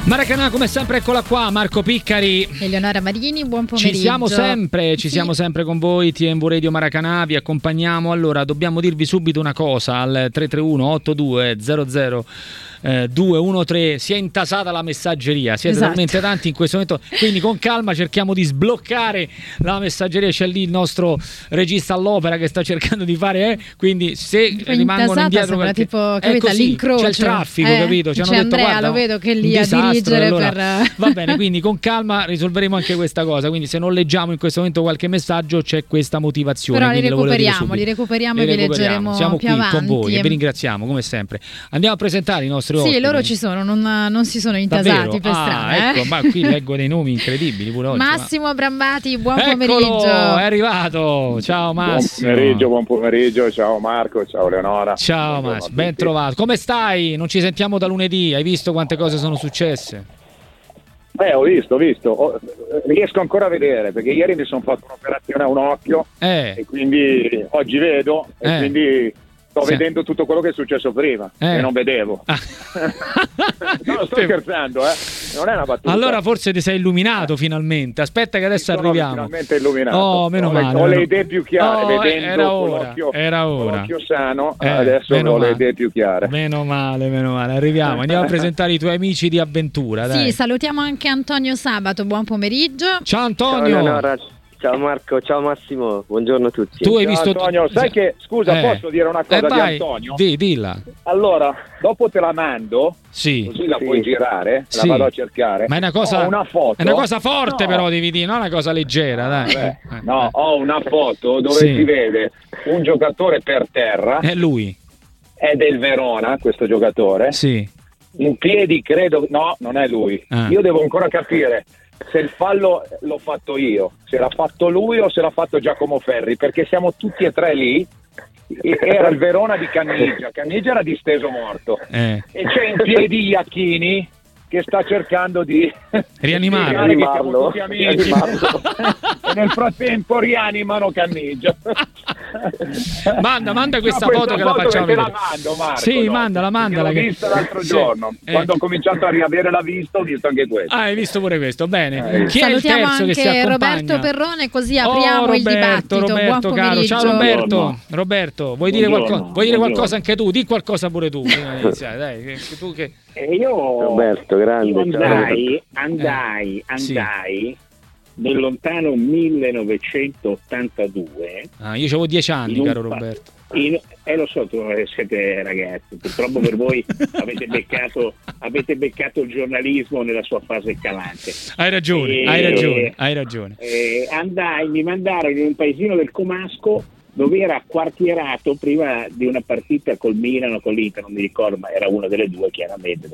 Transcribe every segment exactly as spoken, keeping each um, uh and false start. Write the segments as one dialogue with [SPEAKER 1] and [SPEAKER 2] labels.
[SPEAKER 1] Maracanà, come sempre, eccola qua, Marco Piccari,
[SPEAKER 2] Eleonora Marini, buon pomeriggio.
[SPEAKER 1] Ci siamo sempre, ci
[SPEAKER 2] sì.
[SPEAKER 1] siamo sempre con voi, T M V Radio Maracanà, vi accompagniamo. Allora, dobbiamo dirvi subito una cosa, al tre tre uno otto due zero zero due uno tre si è intasata la messaggeria, siete
[SPEAKER 2] esatto.
[SPEAKER 1] talmente tanti in questo momento, quindi con calma cerchiamo di sbloccare la messaggieria. C'è lì il nostro regista all'opera che sta cercando di fare, eh? Quindi se rimangono indietro perché
[SPEAKER 2] tipo, capito,
[SPEAKER 1] c'è il traffico,
[SPEAKER 2] eh,
[SPEAKER 1] capito? Ci hanno
[SPEAKER 2] c'è
[SPEAKER 1] detto,
[SPEAKER 2] Andrea,
[SPEAKER 1] guarda,
[SPEAKER 2] lo vedo che è lì
[SPEAKER 1] un
[SPEAKER 2] a
[SPEAKER 1] disastro,
[SPEAKER 2] dirigere
[SPEAKER 1] allora,
[SPEAKER 2] per...
[SPEAKER 1] va bene, quindi con calma risolveremo anche questa cosa, quindi se non leggiamo in questo momento qualche messaggio c'è questa motivazione.
[SPEAKER 2] Però li
[SPEAKER 1] recuperiamo,
[SPEAKER 2] li recuperiamo e vi leggeremo
[SPEAKER 1] siamo
[SPEAKER 2] più
[SPEAKER 1] qui
[SPEAKER 2] avanti.
[SPEAKER 1] con voi e vi ringraziamo come sempre. Andiamo a presentare i nostri ospiti.
[SPEAKER 2] Sì, loro ci sono, non, non si sono intasati.
[SPEAKER 1] Davvero?
[SPEAKER 2] Per
[SPEAKER 1] ah,
[SPEAKER 2] strada,
[SPEAKER 1] ecco,
[SPEAKER 2] eh?
[SPEAKER 1] ma qui leggo dei nomi incredibili pure oggi.
[SPEAKER 2] Massimo ma... Brambati, buon
[SPEAKER 1] Eccolo,
[SPEAKER 2] pomeriggio.
[SPEAKER 1] è arrivato. Ciao Massimo.
[SPEAKER 3] Buon pomeriggio, buon pomeriggio. Ciao Marco, ciao Eleonora.
[SPEAKER 1] Ciao Massimo, ben trovato. Come stai? Non ci sentiamo da lunedì. Hai visto quante cose sono successe?
[SPEAKER 3] Eh, ho visto, ho visto. Ho, riesco ancora a vedere perché ieri mi sono fatto un'operazione a un occhio
[SPEAKER 1] eh.
[SPEAKER 3] e quindi oggi vedo e
[SPEAKER 1] eh.
[SPEAKER 3] quindi sto
[SPEAKER 1] sì.
[SPEAKER 3] vedendo tutto quello che è successo prima
[SPEAKER 1] eh.
[SPEAKER 3] e non vedevo. Ah. No, sto scherzando, eh. Non è una battuta.
[SPEAKER 1] Allora forse ti sei illuminato finalmente. Aspetta che adesso
[SPEAKER 3] Mi sono
[SPEAKER 1] arriviamo.
[SPEAKER 3] Finalmente illuminato.
[SPEAKER 1] Oh, meno
[SPEAKER 3] ho,
[SPEAKER 1] male.
[SPEAKER 3] Ho
[SPEAKER 1] meno...
[SPEAKER 3] le idee più chiare,
[SPEAKER 1] oh,
[SPEAKER 3] vedendo
[SPEAKER 1] era
[SPEAKER 3] con
[SPEAKER 1] ora,
[SPEAKER 3] l'occhio,
[SPEAKER 1] era ora.
[SPEAKER 3] con l'occhio sano,
[SPEAKER 1] eh,
[SPEAKER 3] adesso ho
[SPEAKER 1] male.
[SPEAKER 3] le idee più chiare.
[SPEAKER 1] Meno male, meno male. Arriviamo, andiamo a presentare i tuoi amici di avventura. Dai.
[SPEAKER 2] Sì, salutiamo anche Antonio Sabato, buon pomeriggio.
[SPEAKER 1] Ciao Antonio.
[SPEAKER 4] Ciao, ciao Marco, ciao Massimo, buongiorno a tutti.
[SPEAKER 3] Tu hai visto Antonio, sai che scusa,
[SPEAKER 1] eh.
[SPEAKER 3] posso dire una cosa
[SPEAKER 1] eh,
[SPEAKER 3] di Antonio?
[SPEAKER 1] Di, dilla.
[SPEAKER 3] Allora, dopo te la mando,
[SPEAKER 1] sì.
[SPEAKER 3] così la
[SPEAKER 4] sì.
[SPEAKER 3] puoi girare,
[SPEAKER 1] sì.
[SPEAKER 3] la vado a cercare.
[SPEAKER 1] Ma è una cosa,
[SPEAKER 3] ho una foto.
[SPEAKER 1] È una cosa forte,
[SPEAKER 3] no.
[SPEAKER 1] però devi dire, non una cosa leggera, dai.
[SPEAKER 3] Beh, no, ho una foto dove
[SPEAKER 1] sì.
[SPEAKER 3] si vede un giocatore per terra.
[SPEAKER 1] È lui.
[SPEAKER 3] È del Verona, questo giocatore.
[SPEAKER 1] Sì.
[SPEAKER 3] In piedi, credo, no, non è lui.
[SPEAKER 1] Ah.
[SPEAKER 3] Io devo ancora capire se il fallo l'ho fatto io, se l'ha fatto lui o se l'ha fatto Giacomo Ferri, perché siamo tutti e tre lì. Era il Verona di Cannigia, Cannigia era disteso morto
[SPEAKER 1] eh.
[SPEAKER 3] e c'è in piedi Iachini che sta cercando di
[SPEAKER 1] rianimarlo,
[SPEAKER 3] di che siamo tutti amici e nel frattempo rianimano Cannigia.
[SPEAKER 1] manda manda questa
[SPEAKER 3] no,
[SPEAKER 1] foto
[SPEAKER 3] questa
[SPEAKER 1] che la facciamo
[SPEAKER 3] te
[SPEAKER 1] vedere.
[SPEAKER 3] la mando, Marco,
[SPEAKER 1] sì
[SPEAKER 3] no?
[SPEAKER 1] mandala mandala
[SPEAKER 3] l'ho
[SPEAKER 1] che...
[SPEAKER 3] vista l'altro
[SPEAKER 1] sì.
[SPEAKER 3] giorno
[SPEAKER 1] eh.
[SPEAKER 3] quando ho cominciato a riavere la vista, ho visto anche questo.
[SPEAKER 1] Ah, hai visto pure questo, bene.
[SPEAKER 3] eh.
[SPEAKER 1] Chi
[SPEAKER 2] salutiamo
[SPEAKER 1] è il terzo
[SPEAKER 2] anche
[SPEAKER 1] che si accompagna?
[SPEAKER 2] Roberto Perrone, così apriamo
[SPEAKER 1] oh, Roberto,
[SPEAKER 2] il dibattito.
[SPEAKER 1] Roberto,
[SPEAKER 2] buon
[SPEAKER 1] caro. Ciao Roberto.
[SPEAKER 3] Buongiorno.
[SPEAKER 1] Roberto, vuoi
[SPEAKER 3] Buongiorno.
[SPEAKER 1] dire qualcosa? Vuoi dire
[SPEAKER 3] Buongiorno.
[SPEAKER 1] qualcosa anche tu? Di qualcosa pure tu prima di iniziare, dai, che tu che
[SPEAKER 5] E io,
[SPEAKER 4] Roberto, grande,
[SPEAKER 5] io andai,
[SPEAKER 4] ciao.
[SPEAKER 5] andai,
[SPEAKER 1] Eh, sì.
[SPEAKER 5] andai nel lontano millenovecentottantadue.
[SPEAKER 1] Ah, io avevo dieci anni,
[SPEAKER 5] in
[SPEAKER 1] caro
[SPEAKER 5] un pa-
[SPEAKER 1] Roberto.
[SPEAKER 5] In, eh lo so, tu siete ragazzi, purtroppo per voi avete beccato, avete beccato il giornalismo nella sua fase calante.
[SPEAKER 1] Hai ragione,
[SPEAKER 5] E-
[SPEAKER 1] hai ragione, hai ragione.
[SPEAKER 5] Eh, andai, mi mandarono in un paesino del Comasco dove era quartierato prima di una partita col Milan o con l'Inter, non mi ricordo, ma era una delle due chiaramente.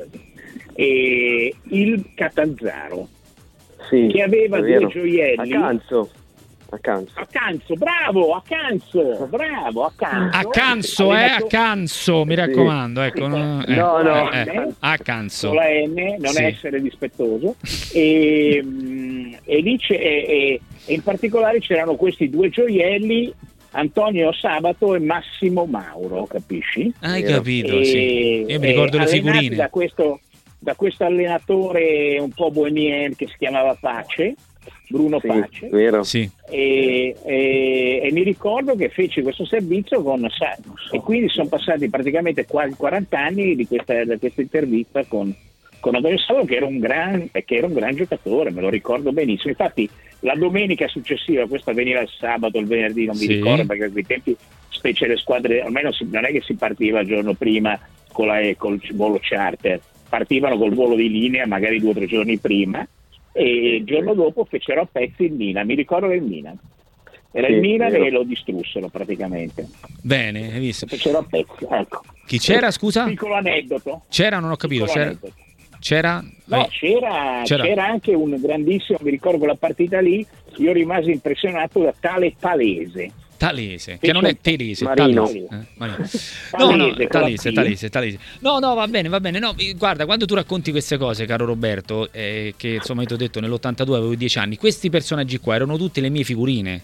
[SPEAKER 5] E il Catanzaro,
[SPEAKER 4] Sì,
[SPEAKER 5] che aveva
[SPEAKER 4] è
[SPEAKER 5] due
[SPEAKER 4] vero.
[SPEAKER 5] gioielli.
[SPEAKER 4] A Canzo. A Canzo.
[SPEAKER 5] A Canzo, bravo, a Canzo, bravo, a Canzo.
[SPEAKER 1] A Canzo, eh, a Canzo, mi raccomando, ecco. No, eh,
[SPEAKER 4] No, no.
[SPEAKER 1] eh, a Canzo.
[SPEAKER 5] Con la N, non
[SPEAKER 1] Sì.
[SPEAKER 5] essere dispettoso. E, mm, e lì c'è, e, e in particolare c'erano questi due gioielli, Antonio Sabato e Massimo Mauro, capisci?
[SPEAKER 1] Hai
[SPEAKER 4] Vero.
[SPEAKER 1] capito,
[SPEAKER 5] E-
[SPEAKER 1] sì. Io mi ricordo
[SPEAKER 5] e
[SPEAKER 1] le
[SPEAKER 5] allenati
[SPEAKER 1] figurine.
[SPEAKER 5] da questo, da questo allenatore un po' bohemien che si chiamava Pace, Bruno
[SPEAKER 4] Sì,
[SPEAKER 5] Pace.
[SPEAKER 4] vero.
[SPEAKER 1] Sì.
[SPEAKER 5] E, e, e mi ricordo che feci questo servizio con Sa- e quindi sono passati praticamente quasi quaranta anni di questa, da questa intervista con, con Antonio Sabato, che era un gran che era un gran giocatore, me lo ricordo benissimo. Infatti la domenica successiva, questa veniva il sabato, il venerdì, non mi
[SPEAKER 1] Sì.
[SPEAKER 5] ricordo, perché a quei tempi, specie le squadre, almeno si, non è che si partiva il giorno prima con la, col volo charter, partivano col volo di linea magari due o tre giorni prima, e il giorno dopo fecero a pezzi il Milan. Mi ricordo del Milan, era
[SPEAKER 4] Sì,
[SPEAKER 5] il Milan
[SPEAKER 4] vero.
[SPEAKER 5] e lo distrussero praticamente,
[SPEAKER 1] Bene, hai visto.
[SPEAKER 5] fecero a pezzi, ecco.
[SPEAKER 1] Chi c'era, scusa?
[SPEAKER 5] Piccolo aneddoto.
[SPEAKER 1] C'era, non ho capito.
[SPEAKER 5] Piccolo
[SPEAKER 1] C'era?
[SPEAKER 5] aneddoto.
[SPEAKER 1] C'era?
[SPEAKER 5] No,
[SPEAKER 1] Eh,
[SPEAKER 5] c'era,
[SPEAKER 1] C'era.
[SPEAKER 5] c'era anche un grandissimo, mi ricordo quella partita lì, io rimasi impressionato da tale Palese.
[SPEAKER 1] Talese, che non è Telese,
[SPEAKER 4] Marino.
[SPEAKER 1] Talese. Eh, Marino. No, no,
[SPEAKER 5] Talese, con la
[SPEAKER 1] Talese,
[SPEAKER 5] T.
[SPEAKER 1] Talese, Talese. No, no, va bene, va bene. No, guarda, quando tu racconti queste cose, caro Roberto, eh, che insomma io ti ho detto nell'ottantadue avevo dieci anni, questi personaggi qua erano tutte le mie figurine.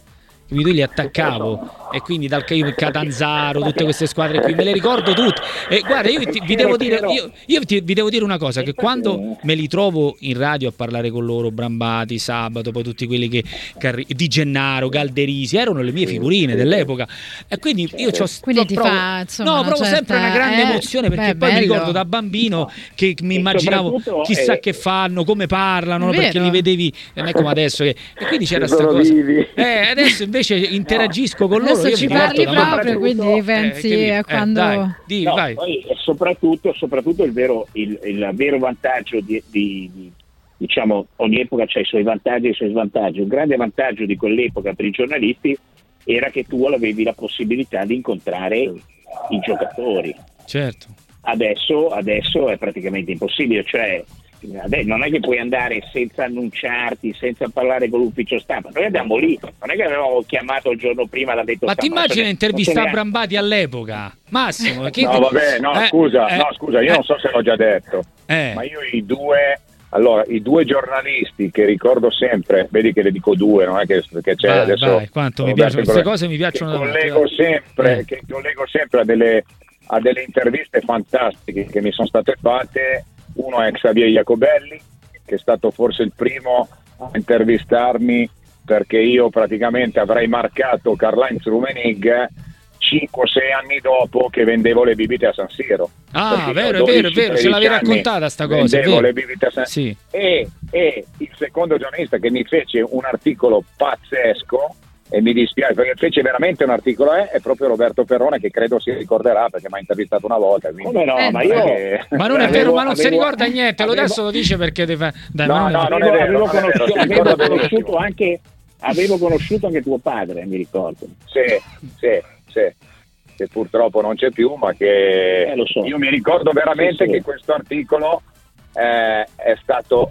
[SPEAKER 1] io li attaccavo, e quindi dal Catanzaro, tutte queste squadre qui me le ricordo tutte. E guarda, io ti, vi devo dire io, io ti, vi devo dire una cosa, che quando me li trovo in radio a parlare con loro, Brambati, Sabato, poi tutti quelli che Di Gennaro, Galderisi, erano le mie figurine dell'epoca, e quindi io c'ho
[SPEAKER 2] quindi ti
[SPEAKER 1] provo,
[SPEAKER 2] fa, insomma,
[SPEAKER 1] no, provo
[SPEAKER 2] certa,
[SPEAKER 1] sempre una grande
[SPEAKER 2] eh,
[SPEAKER 1] emozione, perché
[SPEAKER 2] beh,
[SPEAKER 1] poi
[SPEAKER 2] bello.
[SPEAKER 1] mi ricordo da bambino che mi
[SPEAKER 5] E
[SPEAKER 1] immaginavo chissà
[SPEAKER 5] eh,
[SPEAKER 1] che fanno, come parlano, no? Perché
[SPEAKER 2] vero.
[SPEAKER 1] li vedevi, non è come adesso che, e quindi c'era sta
[SPEAKER 4] Sono
[SPEAKER 1] cosa.
[SPEAKER 4] vivi.
[SPEAKER 1] Eh, adesso invece interagisco con loro.
[SPEAKER 2] Adesso
[SPEAKER 1] io
[SPEAKER 2] ci
[SPEAKER 1] mi diverto
[SPEAKER 2] parli
[SPEAKER 1] da matti.
[SPEAKER 2] proprio, quindi
[SPEAKER 5] Eh,
[SPEAKER 2] pensi
[SPEAKER 1] che mi-
[SPEAKER 2] a
[SPEAKER 1] eh,
[SPEAKER 2] quando...
[SPEAKER 1] dai, di,
[SPEAKER 5] No,
[SPEAKER 1] vai.
[SPEAKER 5] poi eh, soprattutto, soprattutto il vero, il, il vero vantaggio di, di- di- diciamo, ogni epoca ha i suoi vantaggi e i suoi svantaggi. Un grande vantaggio di quell'epoca per i giornalisti era che tu avevi la possibilità di incontrare i giocatori.
[SPEAKER 1] Certo.
[SPEAKER 5] Adesso, adesso è praticamente impossibile, cioè ade- non è che puoi andare senza annunciarti, senza parlare con l'ufficio stampa. Noi andiamo lì, non è che avevamo chiamato il giorno prima, l'ha detto
[SPEAKER 1] Ma ti
[SPEAKER 5] stampa,
[SPEAKER 1] immagini
[SPEAKER 5] non
[SPEAKER 1] intervistare
[SPEAKER 5] so neanche-
[SPEAKER 1] Brambati all'epoca? Massimo, che-
[SPEAKER 3] No, vabbè, no,
[SPEAKER 1] eh,
[SPEAKER 3] scusa,
[SPEAKER 1] eh,
[SPEAKER 3] no, scusa, io
[SPEAKER 1] eh,
[SPEAKER 3] non so se l'ho già detto,
[SPEAKER 1] eh,
[SPEAKER 3] ma io i due, allora, i due giornalisti che ricordo sempre, vedi che le dico due, non è che, che c'è
[SPEAKER 1] vai,
[SPEAKER 3] adesso...
[SPEAKER 1] vai, quanto mi
[SPEAKER 3] Roberto
[SPEAKER 1] piacciono queste
[SPEAKER 3] Ingrosso,
[SPEAKER 1] cose, mi piacciono
[SPEAKER 3] che
[SPEAKER 1] tanto,
[SPEAKER 3] collego
[SPEAKER 1] vai.
[SPEAKER 3] sempre,
[SPEAKER 1] Eh.
[SPEAKER 3] che collego sempre a delle, a delle interviste fantastiche che mi sono state fatte. Uno è Xavier Jacobelli, che è stato forse il primo a intervistarmi, perché io praticamente avrei marcato Karl-Heinz Rummenigge cinque sei anni dopo che vendevo le bibite a San Siro.
[SPEAKER 1] Ah,
[SPEAKER 3] Perché
[SPEAKER 1] vero,
[SPEAKER 3] io
[SPEAKER 1] è vero, è
[SPEAKER 3] dodici
[SPEAKER 1] vero, ce l'avevi
[SPEAKER 3] tredici anni
[SPEAKER 1] raccontata sta cosa, è
[SPEAKER 3] vendevo
[SPEAKER 1] vero.
[SPEAKER 3] le bibite a San
[SPEAKER 1] Sì.
[SPEAKER 3] e, e il secondo giornalista che mi fece un articolo pazzesco, e mi dispiace perché fece veramente un articolo, è, è proprio Roberto Perrone, che credo si ricorderà perché mi ha intervistato una volta, quindi-
[SPEAKER 5] Come no,
[SPEAKER 2] Eh,
[SPEAKER 5] ma io...
[SPEAKER 3] Eh,
[SPEAKER 1] Ma non è
[SPEAKER 5] avevo-
[SPEAKER 1] vero, ma non si
[SPEAKER 5] avevo-
[SPEAKER 1] ricorda niente, lo
[SPEAKER 5] avevo-
[SPEAKER 1] adesso lo dice perché ti fa... Dai,
[SPEAKER 3] No,
[SPEAKER 1] ma non è
[SPEAKER 3] no,
[SPEAKER 1] vero.
[SPEAKER 3] non è vero,
[SPEAKER 5] avevo,
[SPEAKER 3] non è vero,
[SPEAKER 5] conosciuto,
[SPEAKER 3] si
[SPEAKER 5] avevo
[SPEAKER 3] ricorda
[SPEAKER 5] conosciuto
[SPEAKER 3] benissimo.
[SPEAKER 5] anche avevo conosciuto anche tuo padre, mi ricordo.
[SPEAKER 3] Sì, sì, sì, che purtroppo non c'è più, ma che
[SPEAKER 5] Eh, lo so.
[SPEAKER 3] io mi ricordo veramente
[SPEAKER 5] Sì, sì.
[SPEAKER 3] che questo articolo eh, è stato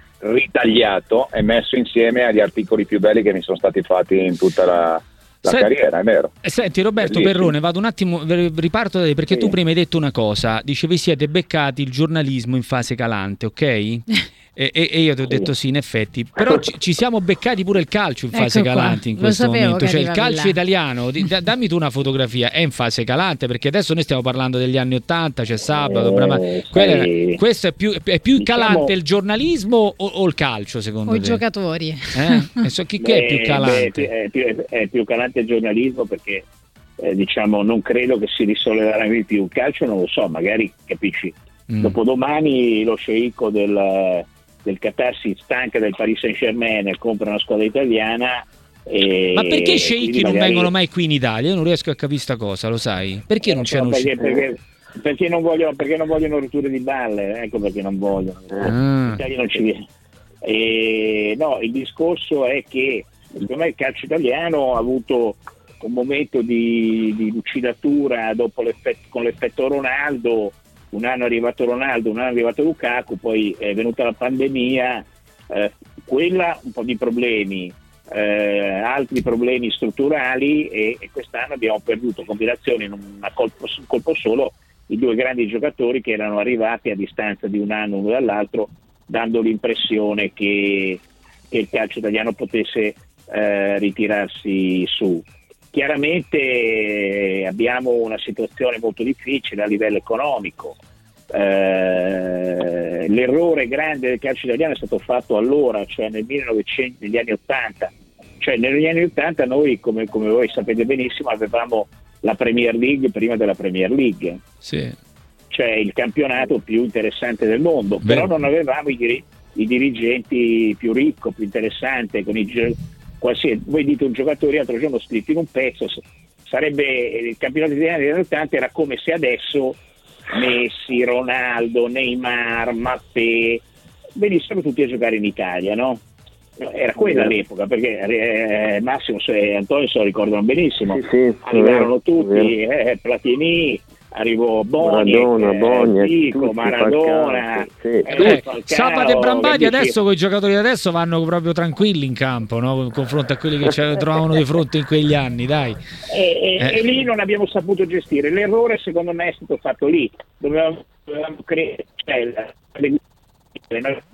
[SPEAKER 3] ritagliato e messo insieme agli articoli più belli che mi sono stati fatti in tutta la, la
[SPEAKER 1] Senti-
[SPEAKER 3] carriera, è vero.
[SPEAKER 1] Eh, Senti Roberto
[SPEAKER 3] Bellissimo.
[SPEAKER 1] Perrone, vado un attimo, v- riparto da te, perché
[SPEAKER 5] Sì.
[SPEAKER 1] tu prima hai detto una cosa, dicevi siete beccati il giornalismo in fase calante, ok? E, e- e io ti ho detto sì, in effetti, però ci, ci siamo beccati pure il calcio in fase
[SPEAKER 2] Ecco qua,
[SPEAKER 1] calante in
[SPEAKER 2] lo
[SPEAKER 1] questo
[SPEAKER 2] sapevo
[SPEAKER 1] momento,
[SPEAKER 2] che
[SPEAKER 1] cioè il
[SPEAKER 2] arrivavi
[SPEAKER 1] calcio
[SPEAKER 2] là.
[SPEAKER 1] italiano, di- da- dammi tu una fotografia, è in fase calante, perché adesso noi stiamo parlando degli anni ottanta, c'è Sabato,
[SPEAKER 5] Eh,
[SPEAKER 1] Brama-
[SPEAKER 5] sai,
[SPEAKER 1] quella- questo è più, è più
[SPEAKER 5] diciamo-
[SPEAKER 1] calante il giornalismo o, o il calcio secondo
[SPEAKER 2] O i
[SPEAKER 1] te?
[SPEAKER 2] giocatori.
[SPEAKER 1] Eh? E so chi, chi è più
[SPEAKER 5] Beh,
[SPEAKER 1] calante?
[SPEAKER 5] beh, è, più, è più calante il giornalismo, perché eh, diciamo non credo che si risolleverà di più. Il calcio non lo so, magari capisci.
[SPEAKER 1] Mm.
[SPEAKER 5] Dopodomani lo sceicco del, del Qatar si stanca del Paris Saint-Germain e compra una squadra italiana. E,
[SPEAKER 1] Ma perché i
[SPEAKER 5] e
[SPEAKER 1] sceicchi
[SPEAKER 5] quindi
[SPEAKER 1] non
[SPEAKER 5] magari-
[SPEAKER 1] vengono mai qui in Italia? Io non riesco a capire sta cosa, lo sai? Perché non c'è
[SPEAKER 5] No, perché,
[SPEAKER 1] uscito?
[SPEAKER 5] perché, perché non vogliono, perché non vogliono rotture di balle, ecco perché non vogliono.
[SPEAKER 1] Ah.
[SPEAKER 5] L'Italia non ci viene. E, no, il discorso è che secondo me il calcio italiano ha avuto un momento di, di lucidatura dopo l'effetto, con l'effetto Ronaldo. Un anno è arrivato Ronaldo, un anno è arrivato Lukaku, poi è venuta la pandemia, eh, quella un po' di problemi, eh, altri problemi strutturali, e, e quest'anno abbiamo perduto combinazioni in una colpo, un colpo solo i due grandi giocatori che erano arrivati a distanza di un anno uno dall'altro, dando l'impressione che, che il calcio italiano potesse eh, ritirarsi su. Chiaramente eh, abbiamo una situazione molto difficile a livello economico. Eh, l'errore grande del calcio italiano è stato fatto allora, cioè nel millenovecento, negli anni ottanta. Cioè negli anni ottanta noi, come, come voi sapete benissimo, avevamo la Premier League prima della Premier League,
[SPEAKER 1] Sì.
[SPEAKER 5] cioè il campionato più interessante del mondo,
[SPEAKER 1] Vero.
[SPEAKER 5] però non avevamo i, diri- i dirigenti più ricco, più interessante, con i gio- qualsiasi, voi dite un giocatore, l'altro giorno scritto in un pezzo, s- sarebbe il campionato italiano degli anni ottanta era come se adesso Messi, Ronaldo, Neymar, Mbappé venissero tutti a giocare in Italia, no? Era quella l'epoca, perché eh, Massimo e Antonio se lo ricordano benissimo.
[SPEAKER 4] Sì, sì,
[SPEAKER 5] Arrivarono
[SPEAKER 4] è
[SPEAKER 5] tutti,
[SPEAKER 4] vero.
[SPEAKER 5] eh, Platini, arrivò Boni,
[SPEAKER 4] Maradona,
[SPEAKER 5] eh,
[SPEAKER 4] Boni,
[SPEAKER 5] Zico,
[SPEAKER 4] tutti,
[SPEAKER 5] Maradona,
[SPEAKER 4] Falcao, sì.
[SPEAKER 5] eh,
[SPEAKER 1] Eh,
[SPEAKER 5] Falcao,
[SPEAKER 1] Sabato e Brambati
[SPEAKER 5] capisci?
[SPEAKER 1] adesso con i giocatori di adesso vanno proprio tranquilli in campo, no? In confronto a quelli che ci trovavano di fronte in quegli anni, dai.
[SPEAKER 5] E, e-
[SPEAKER 1] Eh.
[SPEAKER 5] e lì non abbiamo saputo gestire. L'errore secondo me è stato fatto lì. Dovevamo, dovevamo creare, cioè, le- noi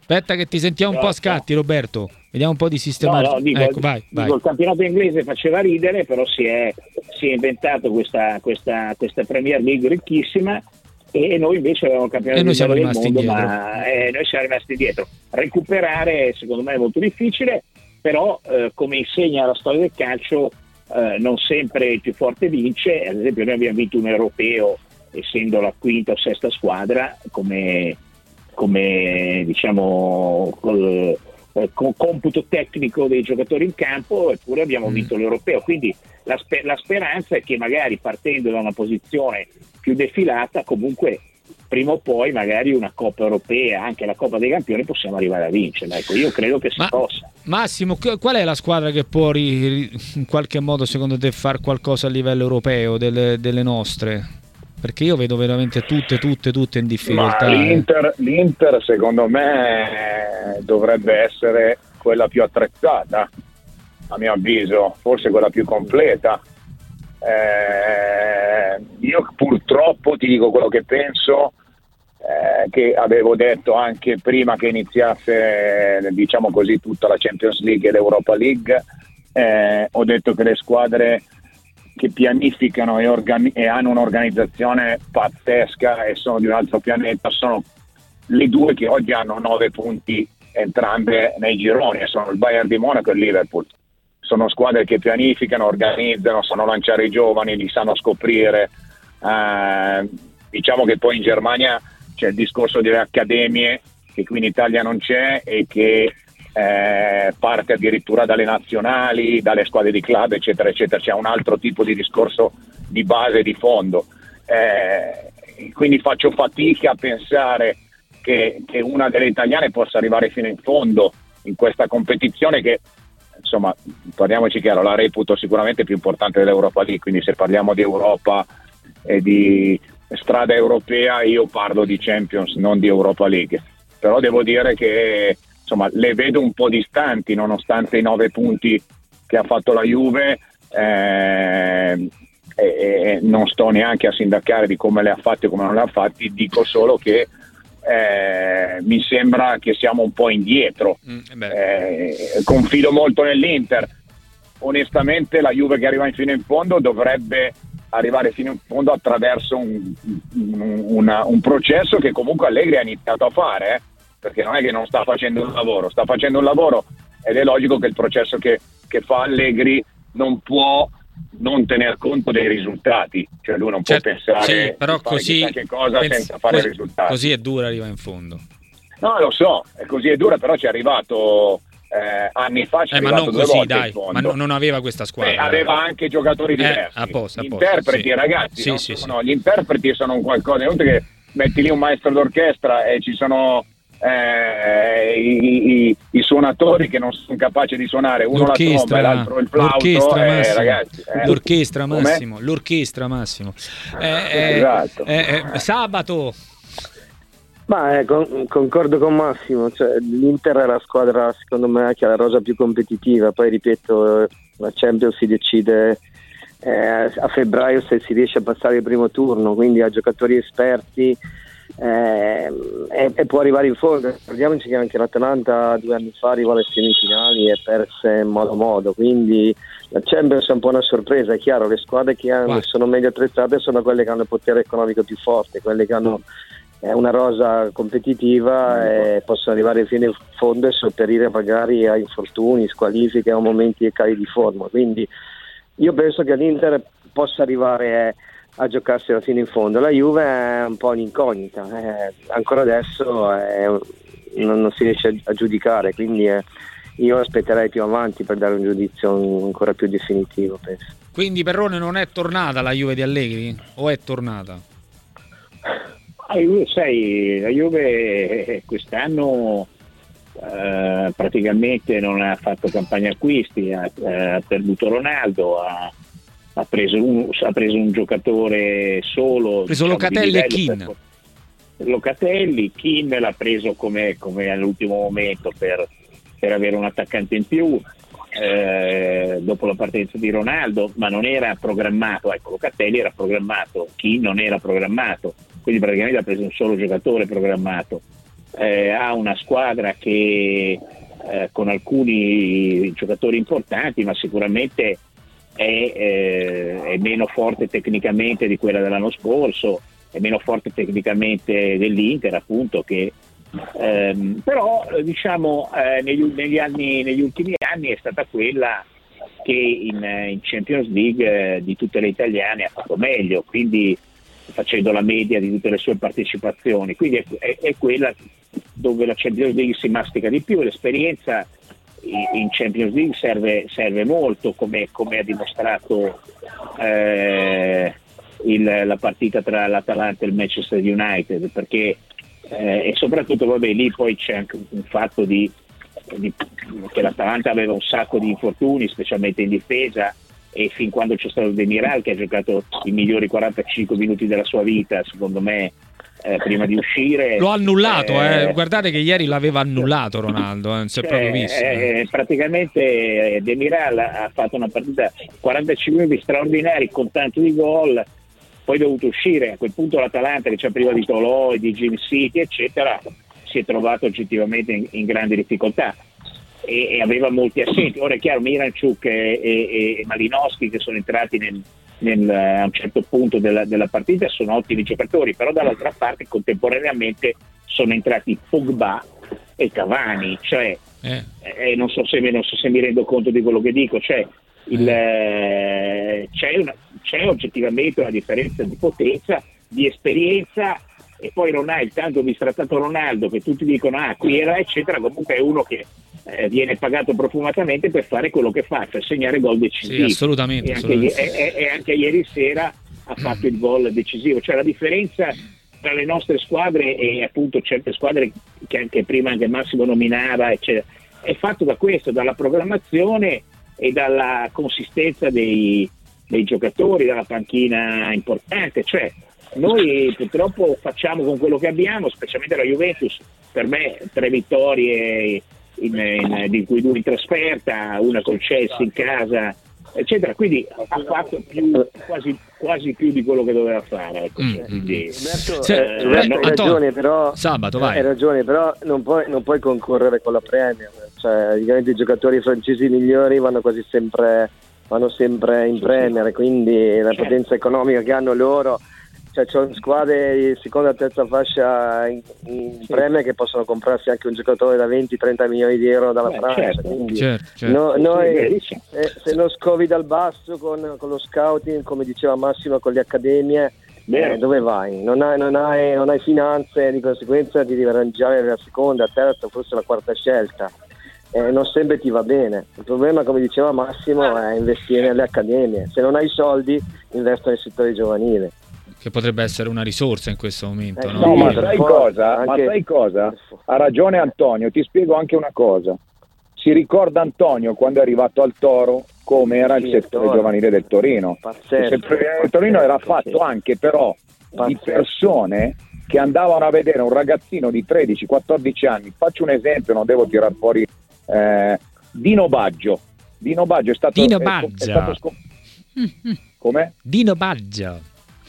[SPEAKER 1] Aspetta che ti sentiamo un po' a scatti, Roberto. Vediamo un po' di sistemare.
[SPEAKER 5] No, no, dico,
[SPEAKER 1] ecco, vai,
[SPEAKER 5] dico,
[SPEAKER 1] vai.
[SPEAKER 5] Il campionato inglese faceva ridere, però si è, si è inventato questa, questa, questa Premier League ricchissima, e noi invece avevamo il campionato
[SPEAKER 1] E noi siamo
[SPEAKER 5] del
[SPEAKER 1] rimasti
[SPEAKER 5] mondo,
[SPEAKER 1] indietro.
[SPEAKER 5] ma eh, noi siamo rimasti indietro. Recuperare secondo me è molto difficile, però eh, come insegna la storia del calcio, eh, non sempre il più forte vince. Ad esempio noi abbiamo vinto un europeo essendo la quinta o sesta squadra, come, come diciamo col, con computo tecnico dei giocatori in campo, eppure abbiamo vinto mm. l'europeo. Quindi la, sper- la speranza è che magari partendo da una posizione più defilata, comunque prima o poi magari una Coppa Europea, anche la Coppa dei Campioni, possiamo arrivare a vincerla. Ecco, io credo che si
[SPEAKER 1] Ma,
[SPEAKER 5] possa.
[SPEAKER 1] Massimo, qual è la squadra che può ri- in qualche modo secondo te far qualcosa a livello europeo delle, delle nostre? Perché io vedo veramente tutte, tutte, tutte in difficoltà.
[SPEAKER 3] Ma l'Inter, l'Inter secondo me dovrebbe essere quella più attrezzata, a mio avviso, forse quella più completa. Eh, io purtroppo ti dico quello che penso, eh, che avevo detto anche prima che iniziasse, diciamo così, tutta la Champions League e l'Europa League. Eh, ho detto che le squadre che pianificano e, organi- e hanno un'organizzazione pazzesca e sono di un altro pianeta sono le due che oggi hanno nove punti entrambe nei gironi, e sono il Bayern di Monaco e il Liverpool. Sono squadre che pianificano, organizzano, sanno lanciare i giovani, li sanno scoprire. Eh, diciamo che poi in Germania c'è il discorso delle accademie, che qui in Italia non c'è, e che eh, parte addirittura dalle nazionali, dalle squadre di club, eccetera, eccetera. C'è un altro tipo di discorso di base, di fondo. Eh, quindi faccio fatica a pensare che, che una delle italiane possa arrivare fino in fondo in questa competizione che, insomma, parliamoci chiaro, la reputo sicuramente più importante dell'Europa League, quindi se parliamo di Europa e di strada europea io parlo di Champions, non di Europa League. Però devo dire che, insomma, le vedo un po' distanti nonostante i nove punti che ha fatto la Juve, eh, e, e non sto neanche a sindacare di come le ha fatte e come non le ha fatti, dico solo che Eh, mi sembra che siamo un po' indietro. mm, eh, confido molto nell'Inter. Onestamente la Juve che arriva in fino in fondo dovrebbe arrivare fino in fondo attraverso un, un, una, un processo che comunque Allegri ha iniziato a fare, eh? Perché non è che non sta facendo un lavoro, sta facendo un lavoro, ed è logico che il processo che, che fa Allegri non può non tener conto dei risultati, cioè lui non
[SPEAKER 1] certo,
[SPEAKER 3] può pensare
[SPEAKER 1] sì, però
[SPEAKER 3] di fare
[SPEAKER 1] così,
[SPEAKER 3] chissà che cosa
[SPEAKER 1] penso,
[SPEAKER 3] senza fare
[SPEAKER 1] così,
[SPEAKER 3] risultati.
[SPEAKER 1] Così è dura, arriva in fondo.
[SPEAKER 3] No, lo so, è così è dura, però ci è arrivato eh, anni fa, ci è
[SPEAKER 1] eh, ma
[SPEAKER 3] arrivato
[SPEAKER 1] non
[SPEAKER 3] due
[SPEAKER 1] così,
[SPEAKER 3] volte
[SPEAKER 1] dai,
[SPEAKER 3] in fondo.
[SPEAKER 1] ma no, non aveva questa squadra.
[SPEAKER 3] Eh, aveva anche giocatori diversi.
[SPEAKER 1] Eh, a posto, a posto,
[SPEAKER 3] interpreti,
[SPEAKER 1] sì.
[SPEAKER 3] ragazzi,
[SPEAKER 1] sì,
[SPEAKER 3] no?
[SPEAKER 1] sì,
[SPEAKER 3] No,
[SPEAKER 1] sì.
[SPEAKER 3] gli interpreti sono un qualcosa, è inutile che metti lì un maestro d'orchestra e ci sono eh, i, i, i suonatori che non sono capaci di suonare, uno la tromba e l'altro il flauto.
[SPEAKER 1] L'orchestra,
[SPEAKER 3] eh,
[SPEAKER 1] Massimo,
[SPEAKER 3] ragazzi, eh.
[SPEAKER 1] l'orchestra
[SPEAKER 3] Com'è?
[SPEAKER 1] Massimo, l'orchestra Massimo. Eh,
[SPEAKER 3] Esatto.
[SPEAKER 1] eh, eh, sabato.
[SPEAKER 4] Ma eh, con- concordo con Massimo, cioè, l'Inter è la squadra secondo me che ha la rosa più competitiva, poi ripeto, eh, la Champions si decide eh, a febbraio se si riesce a passare il primo turno, quindi ha giocatori esperti eh, e, e può arrivare in fondo. Ricordiamoci che anche l'Atalanta due anni fa arrivò alle semifinali e perse in modo modo, quindi la Champions è un po' una sorpresa. È chiaro, le squadre che hanno, sono meglio attrezzate sono quelle che hanno il potere economico più forte, quelle che hanno è una rosa competitiva e possono arrivare fino in fondo e sopperire magari a infortuni, squalifiche o momenti e cali di forma. Quindi io penso che l'Inter possa arrivare a giocarsela fino in fondo. La Juve è un po' un'incognita, eh, ancora adesso è, non, non si riesce a giudicare, quindi è, io aspetterei più avanti per dare un giudizio ancora più definitivo, penso.
[SPEAKER 1] Quindi Perrone non è tornata la Juve di Allegri? O è tornata?
[SPEAKER 5] La Juve, sai, la Juve quest'anno eh, praticamente non ha fatto campagna acquisti, ha, ha perduto Ronaldo, ha, ha, preso un, ha preso un giocatore solo.
[SPEAKER 1] Ha preso
[SPEAKER 5] diciamo,
[SPEAKER 1] Locatelli
[SPEAKER 5] di
[SPEAKER 1] e Kean.
[SPEAKER 5] Locatelli, Kean l'ha preso come, come all'ultimo momento per, per avere un attaccante in più. Eh, dopo la partenza di Ronaldo, ma non era programmato, ecco, Locatelli era programmato, Kean non era programmato, quindi praticamente ha preso un solo giocatore programmato. eh, ha una squadra che eh, con alcuni giocatori importanti, ma sicuramente è, eh, è meno forte tecnicamente di quella dell'anno scorso, è meno forte tecnicamente dell'Inter, appunto, che ehm, però diciamo eh, negli, negli, anni, negli ultimi anni è stata quella che in, in Champions League eh, di tutte le italiane ha fatto meglio, quindi facendo la media di tutte le sue partecipazioni, quindi è, è, è quella dove la Champions League si mastica di più. L'esperienza in, in Champions League serve, serve molto, come, come ha dimostrato eh, il, la partita tra l'Atalanta e il Manchester United, perché eh, e soprattutto vabbè, lì poi c'è anche un, un fatto di, di che l'Atalanta aveva un sacco di infortuni, specialmente in difesa, e fin quando c'è stato Demiral, che ha giocato i migliori quarantacinque minuti della sua vita, secondo me, eh, prima di uscire.
[SPEAKER 1] L'ho annullato, eh, eh. guardate che ieri l'aveva annullato Ronaldo, eh, non si è proprio visto.
[SPEAKER 5] Eh, eh. Praticamente eh, Demiral ha fatto una partita quarantacinque minuti straordinari con tanto di gol, poi è dovuto uscire. A quel punto l'Atalanta, che c'è priva di Tolò e di Jim City eccetera, si è trovato oggettivamente in, in grandi difficoltà e, e aveva molti assenti. Ora è chiaro, Miranchuk e, e, e Malinowski, che sono entrati nel, nel, a un certo punto della, della partita, sono ottimi giocatori, però dall'altra parte contemporaneamente sono entrati Pogba e Cavani, cioè eh. Eh, non, so se, non so se mi rendo conto di quello che dico, cioè il, eh, c'è, una, c'è oggettivamente una differenza di potenza, di esperienza. E poi Ronaldo, tanto bistrattato Ronaldo, che tutti dicono ah qui era eccetera, comunque è uno che eh, viene pagato profumatamente per fare quello che fa, per segnare gol decisivi.
[SPEAKER 1] Sì, assolutamente,
[SPEAKER 5] e, anche,
[SPEAKER 1] assolutamente.
[SPEAKER 5] E, e anche ieri sera ha fatto il gol decisivo. Cioè la differenza tra le nostre squadre e appunto certe squadre che anche prima anche Massimo nominava eccetera, è fatto da questo, dalla programmazione e dalla consistenza dei, dei giocatori, dalla panchina importante. Cioè noi purtroppo facciamo con quello che abbiamo, specialmente la Juventus, per me tre vittorie in, in, di cui due in trasferta, una col Chelsea in casa eccetera, quindi ha fatto più, quasi, quasi più di quello che doveva fare, ecco.
[SPEAKER 1] mm.
[SPEAKER 5] Quindi,
[SPEAKER 4] Roberto,
[SPEAKER 1] Se,
[SPEAKER 4] eh, Roberto, hai ragione, però
[SPEAKER 1] Sabato, vai.
[SPEAKER 4] hai ragione, però non puoi, non puoi concorrere con la Premier, cioè praticamente i giocatori francesi migliori vanno quasi sempre vanno sempre in Premier, quindi la potenza economica che hanno loro, cioè c'è squadre di seconda e terza fascia in, in Premier che possono comprarsi anche un giocatore da venti trenta milioni di euro dalla
[SPEAKER 5] Beh,
[SPEAKER 4] Francia,
[SPEAKER 5] certo.
[SPEAKER 4] quindi
[SPEAKER 1] Certo, certo.
[SPEAKER 4] No, noi
[SPEAKER 5] sì,
[SPEAKER 4] eh, se non scovi dal basso con, con lo scouting, come diceva Massimo, con le accademie, eh, dove vai? Non hai, non, hai, non hai finanze, di conseguenza ti devi arrangiare la seconda, terza, forse la quarta scelta. Eh, non sempre ti va bene. Il problema, come diceva Massimo, è investire nelle accademie. Se non hai soldi, investi nel settore giovanile,
[SPEAKER 1] che potrebbe essere una risorsa in questo momento.
[SPEAKER 4] Eh,
[SPEAKER 1] no?
[SPEAKER 3] No, ma
[SPEAKER 4] per
[SPEAKER 3] sai
[SPEAKER 4] forza,
[SPEAKER 3] cosa?
[SPEAKER 4] anche-
[SPEAKER 3] Ma sai cosa? Ha ragione Antonio, ti spiego anche una cosa. Si ricorda Antonio quando è arrivato al Toro come era il
[SPEAKER 4] Sì,
[SPEAKER 3] settore
[SPEAKER 4] Toro.
[SPEAKER 3] giovanile del Torino.
[SPEAKER 4] Pazzesco,
[SPEAKER 3] Il settore del Torino era
[SPEAKER 4] pazzesco,
[SPEAKER 3] fatto
[SPEAKER 4] sì.
[SPEAKER 3] anche però di
[SPEAKER 4] Pazzesco.
[SPEAKER 3] persone che andavano a vedere un ragazzino di tredici quattordici anni. Faccio un esempio, non devo tirar fuori eh, Dino Baggio. Dino Baggio è stato,
[SPEAKER 1] Dino
[SPEAKER 3] è,
[SPEAKER 1] Baggio.
[SPEAKER 3] è stato scop- come?
[SPEAKER 1] Dino Baggio.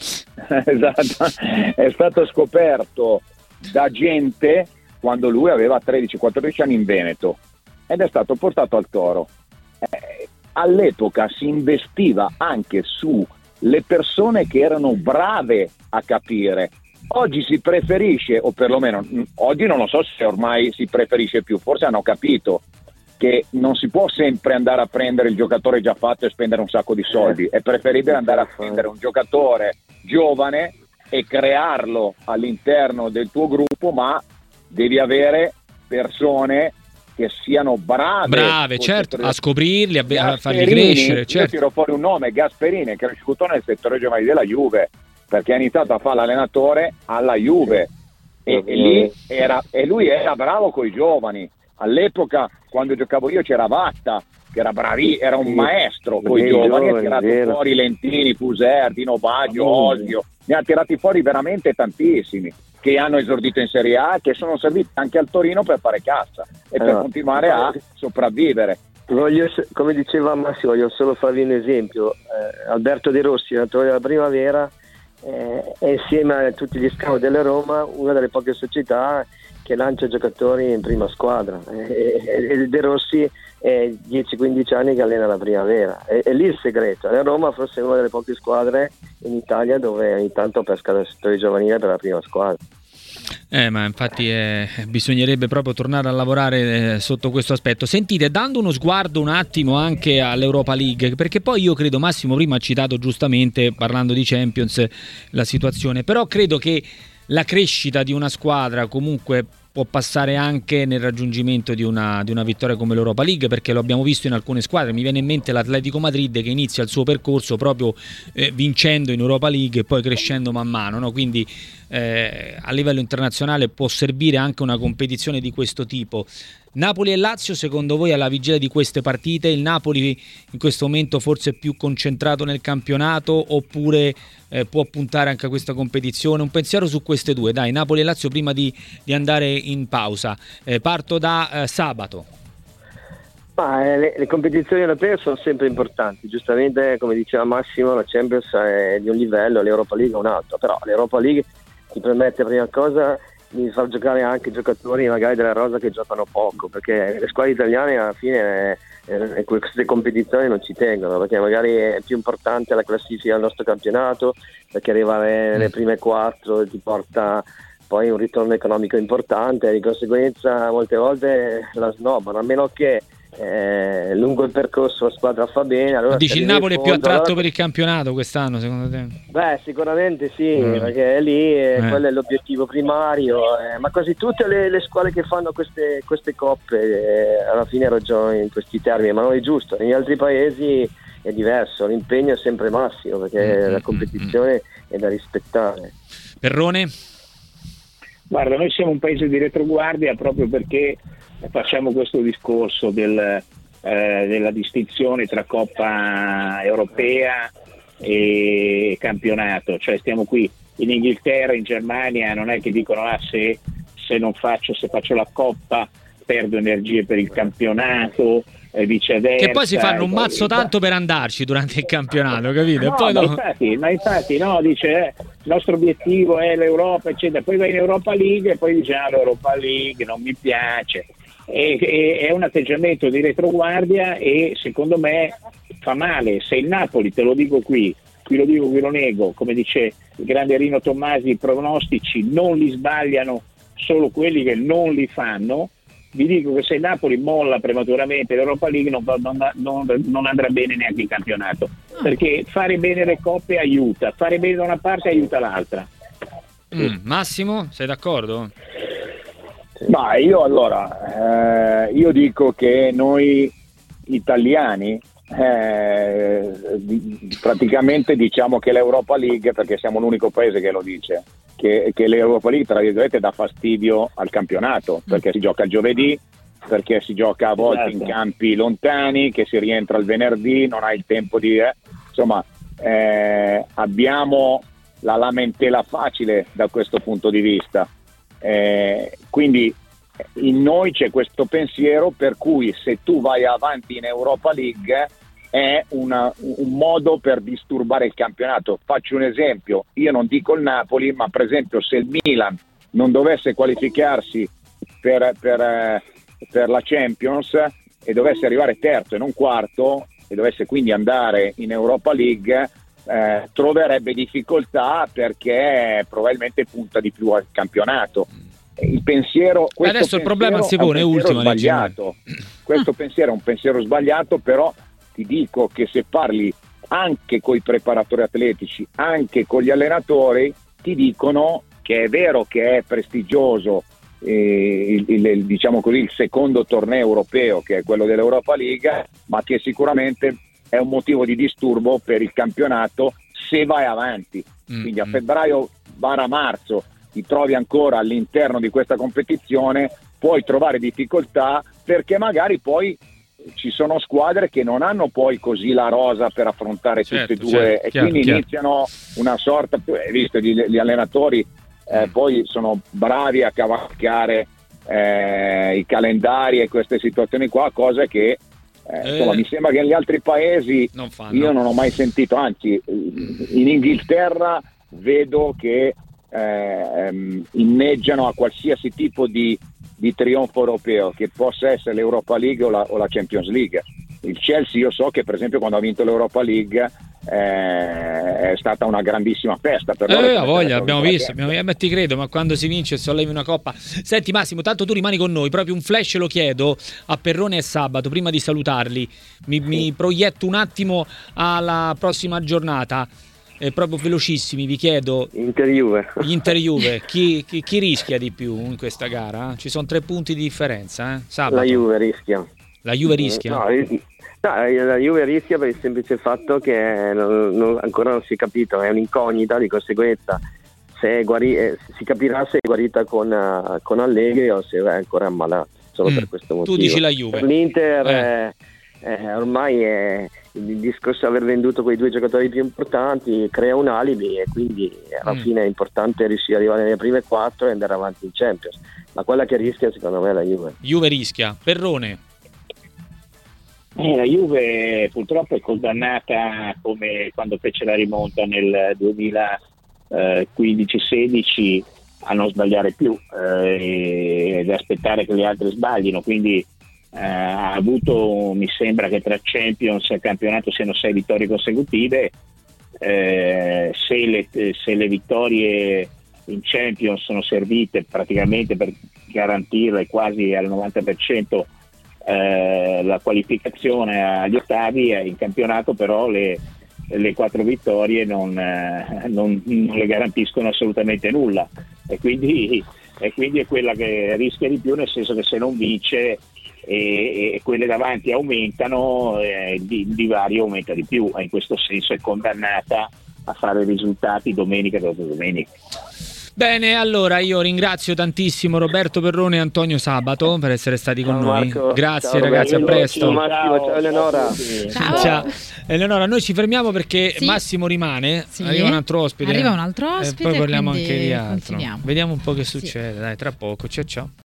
[SPEAKER 3] Esatto, è stato scoperto da gente quando lui aveva tredici quattordici anni in Veneto ed è stato portato al Toro. Eh, all'epoca si investiva anche sulle persone che erano brave a capire. Oggi si preferisce, o perlomeno oggi non lo so se ormai si preferisce più, forse hanno capito che non si può sempre andare a prendere il giocatore già fatto e spendere un sacco di soldi, è preferibile andare a prendere un giocatore giovane e crearlo all'interno del tuo gruppo, ma devi avere persone che siano brave,
[SPEAKER 1] Brave, certo, a scoprirli, a, a farli
[SPEAKER 3] Gasperini,
[SPEAKER 1] crescere.
[SPEAKER 3] io
[SPEAKER 1] Certo.
[SPEAKER 3] tiro fuori un nome, Gasperini, è cresciuto nel settore giovanile della Juve, perché ha iniziato a fare l'allenatore alla Juve e, e lì era, e lui era bravo coi giovani. All'epoca, quando giocavo io, c'era Vatta, che era bravi, era un maestro coi
[SPEAKER 4] Dei
[SPEAKER 3] giovani, ha
[SPEAKER 4] giovani,
[SPEAKER 3] tirato
[SPEAKER 4] vero.
[SPEAKER 3] fuori Lentini, Fuser, Dino Baggio, Osio, ne ha tirati fuori veramente tantissimi, che hanno esordito in Serie A, che sono serviti anche al Torino per fare cassa e per
[SPEAKER 4] Allora,
[SPEAKER 3] continuare a sopravvivere.
[SPEAKER 4] Voglio, come diceva Massimo, voglio solo farvi un esempio. Eh, Alberto De Rossi, allenatore della Primavera, eh, è insieme a tutti gli scout della Roma una delle poche società che lancia giocatori in prima squadra, e, e De Rossi è dieci quindici anni che allena la primavera, è, è lì il segreto. La Roma forse è una delle poche squadre in Italia dove ogni tanto pesca nel settore giovanile per la prima squadra.
[SPEAKER 1] Eh, ma infatti eh, bisognerebbe proprio tornare a lavorare eh, sotto questo aspetto. Sentite, dando uno sguardo un attimo anche all'Europa League, perché poi io credo, Massimo prima ha citato giustamente, parlando di Champions, la situazione, però credo che la crescita di una squadra comunque può passare anche nel raggiungimento di una, di una vittoria come l'Europa League, perché lo abbiamo visto in alcune squadre. Mi viene in mente l'Atletico Madrid che inizia il suo percorso proprio eh, vincendo in Europa League e poi crescendo man mano, no? Quindi eh, a livello internazionale può servire anche una competizione di questo tipo. Napoli e Lazio, secondo voi alla vigilia di queste partite, il Napoli in questo momento forse è più concentrato nel campionato oppure eh, può puntare anche a questa competizione? Un pensiero su queste due, dai, Napoli e Lazio prima di, di andare in pausa. Eh, parto da eh, Sabato.
[SPEAKER 4] Ma, eh, le, le competizioni europee sono sempre importanti, giustamente come diceva Massimo la Champions è di un livello, l'Europa League è un altro, però l'Europa League ti permette prima cosa di far giocare anche giocatori magari della rosa che giocano poco, perché le squadre italiane alla fine eh, eh, queste competizioni non ci tengono, perché magari è più importante la classifica del nostro campionato, perché arrivare nelle prime quattro ti porta poi un ritorno economico importante, e di conseguenza molte volte la snobbano, a meno che eh, lungo il percorso la squadra fa bene. Allora
[SPEAKER 1] dici il Napoli
[SPEAKER 4] fondo,
[SPEAKER 1] è più attratto
[SPEAKER 4] allora...
[SPEAKER 1] per il campionato quest'anno secondo te?
[SPEAKER 4] Beh, sicuramente sì,
[SPEAKER 1] mm.
[SPEAKER 4] perché è lì eh,
[SPEAKER 1] eh.
[SPEAKER 4] quello è l'obiettivo primario, eh, ma quasi tutte le, le squadre che fanno queste, queste coppe eh, alla fine ragionano in questi termini, ma non è giusto. Negli altri paesi è diverso, l'impegno è sempre massimo, perché
[SPEAKER 1] mm.
[SPEAKER 4] la competizione mm. è da rispettare.
[SPEAKER 1] Perrone?
[SPEAKER 5] Guarda, noi siamo un paese di retroguardia proprio perché facciamo questo discorso del, eh, della distinzione tra Coppa Europea e campionato, cioè stiamo qui in Inghilterra, in Germania, non è che dicono ah, se, se non faccio, se faccio la Coppa perdo energie per il campionato, e viceversa.
[SPEAKER 1] Che poi si fanno un mazzo tanto per andarci durante il campionato, capito?
[SPEAKER 5] No,
[SPEAKER 1] e poi
[SPEAKER 5] ma,
[SPEAKER 1] no...
[SPEAKER 5] infatti, ma infatti no, dice eh, il nostro obiettivo è l'Europa, eccetera, poi vai in Europa League e poi dice ah, l'Europa League non mi piace. E, e, è un atteggiamento di retroguardia e secondo me fa male. Se il Napoli, te lo dico qui, qui lo dico, qui lo nego, come dice il grande Rino Tommasi, i pronostici non li sbagliano solo quelli che non li fanno. Vi dico che se il Napoli molla prematuramente l'Europa League non, non, non, non andrà bene neanche il campionato, perché fare bene le coppe aiuta, fare bene da una parte aiuta l'altra.
[SPEAKER 1] mm, Massimo, sei d'accordo?
[SPEAKER 3] Ma io allora eh, io dico che noi italiani eh, praticamente diciamo che l'Europa League, perché siamo l'unico paese che lo dice, che, che l'Europa League tra virgolette dà fastidio al campionato, perché si gioca il giovedì, perché si gioca a volte in campi lontani, che si rientra il venerdì, non hai il tempo di eh, insomma eh, abbiamo la lamentela facile da questo punto di vista. Eh, quindi in noi c'è questo pensiero per cui se tu vai avanti in Europa League è una, un modo per disturbare il campionato. Faccio un esempio, io non dico il Napoli, ma per esempio se il Milan non dovesse qualificarsi per, per, per la Champions e dovesse arrivare terzo e non quarto e dovesse quindi andare in Europa League, eh, troverebbe difficoltà perché probabilmente punta di più al campionato. Il pensiero,
[SPEAKER 1] adesso il problema si pone,
[SPEAKER 3] è un
[SPEAKER 1] ultimo
[SPEAKER 3] sbagliato. Questo pensiero è un pensiero sbagliato, però ti dico che se parli anche con i preparatori atletici, anche con gli allenatori, ti dicono che è vero che è prestigioso eh, il, il, diciamo così, il secondo torneo europeo, che è quello dell'Europa League, ma che sicuramente è un motivo di disturbo per il campionato se vai avanti. Mm-hmm. Quindi a febbraio barra marzo ti trovi ancora all'interno di questa competizione, puoi trovare difficoltà perché magari poi ci sono squadre che non hanno poi così la rosa per affrontare certo, tutte e due certo, e chiaro, quindi chiaro. iniziano una sorta, hai visto gli, gli allenatori eh, mm. poi sono bravi a cavalcare eh, i calendari e queste situazioni qua, cose che eh, eh, insomma mi sembra che negli altri paesi non io non ho mai sentito, anzi in Inghilterra vedo che eh, inneggiano a qualsiasi tipo di, di trionfo europeo, che possa essere l'Europa League o la, o la Champions League. Il Chelsea, io so che per esempio quando ha vinto l'Europa League eh, è stata una grandissima festa per loro.
[SPEAKER 1] Eh, a voglia, abbiamo visto, abbiamo, eh, ti credo, ma quando si vince sollevi una coppa. Senti Massimo, tanto tu rimani con noi, proprio un flash lo chiedo a Perrone e Sabato, prima di salutarli, mi, sì. mi proietto un attimo alla prossima giornata. Eh, proprio velocissimi, vi chiedo
[SPEAKER 4] Inter-Juve.
[SPEAKER 1] Inter-Juve, chi, chi, chi rischia di più in questa gara? Ci sono tre punti di differenza, eh? Sabato.
[SPEAKER 4] La Juve rischia.
[SPEAKER 1] La Juve rischia?
[SPEAKER 4] No, no, la Juve rischia per il semplice fatto che non, non, ancora non si è capito, è un'incognita, di conseguenza se guari, eh, si capirà se è guarita con, uh, con Allegri o se è ancora ammalata, solo mm. per questo motivo.
[SPEAKER 1] Tu dici la Juve.
[SPEAKER 4] Per l'Inter eh. Eh, eh, ormai è il discorso di aver venduto quei due giocatori più importanti crea un alibi e quindi alla mm. fine è importante riuscire ad arrivare nelle prime quattro e andare avanti in Champions, ma quella che rischia secondo me è la Juve.
[SPEAKER 1] Juve rischia. Perrone.
[SPEAKER 5] Eh, la Juve purtroppo è condannata come quando fece la rimonta nel duemilaquindici sedici a non sbagliare più eh, ed aspettare che gli altri sbaglino, quindi Uh, ha avuto, mi sembra che tra Champions e campionato siano sei vittorie consecutive. Uh, se, le, se le vittorie in Champions sono servite praticamente per garantire quasi al novanta per cento uh, la qualificazione agli ottavi, in campionato però le, le quattro vittorie non, uh, non, non le garantiscono assolutamente nulla e quindi, e quindi è quella che rischia di più, nel senso che se non vince e, e quelle davanti aumentano, eh, il divario aumenta di più e in questo senso è condannata a fare risultati domenica dopo domenica.
[SPEAKER 1] Bene, allora io ringrazio tantissimo Roberto Perrone e Antonio Sabato per essere stati con
[SPEAKER 4] ciao,
[SPEAKER 1] noi.
[SPEAKER 4] Marco.
[SPEAKER 1] Grazie
[SPEAKER 4] ciao,
[SPEAKER 1] ragazzi,
[SPEAKER 4] Roberto.
[SPEAKER 1] a presto.
[SPEAKER 4] Ciao Massimo, ciao Eleonora.
[SPEAKER 2] Ciao.
[SPEAKER 1] Ciao. Eleonora, noi ci fermiamo perché
[SPEAKER 2] sì.
[SPEAKER 1] Massimo rimane,
[SPEAKER 2] sì.
[SPEAKER 1] arriva un altro ospite.
[SPEAKER 2] Arriva un altro ospite
[SPEAKER 1] e poi parliamo anche di altro.
[SPEAKER 2] continuiamo.
[SPEAKER 1] Vediamo un po' che succede, sì. Dai, tra poco. Ciao ciao.